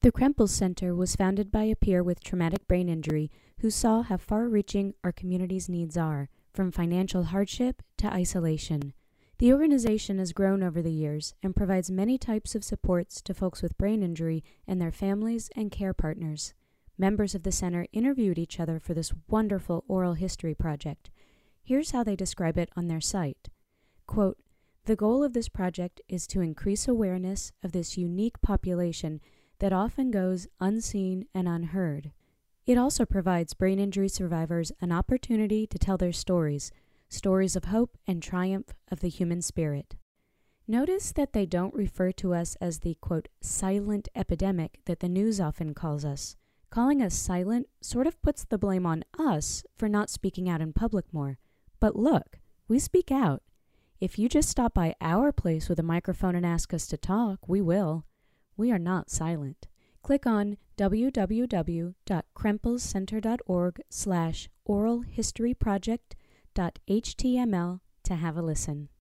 The Krempels Center was founded by a peer with traumatic brain injury who saw how far-reaching our community's needs are, from financial hardship to isolation. The organization has grown over the years and provides many types of supports to folks with brain injury and their families and care partners. Members of the center interviewed each other for this wonderful oral history project. Here's how they describe it on their site. Quote, "The goal of this project is to increase awareness of this unique population that often goes unseen and unheard. It also provides brain injury survivors an opportunity to tell their stories of hope and triumph of the human spirit." Notice that they don't refer to us as the, quote, silent epidemic that the news often calls us. Calling us silent sort of puts the blame on us for not speaking out in public more. But look, we speak out. If you just stop by our place with a microphone and ask us to talk, we will. We are not silent. Click on www.krempelscenter.org/oralhistoryproject.html to have a listen.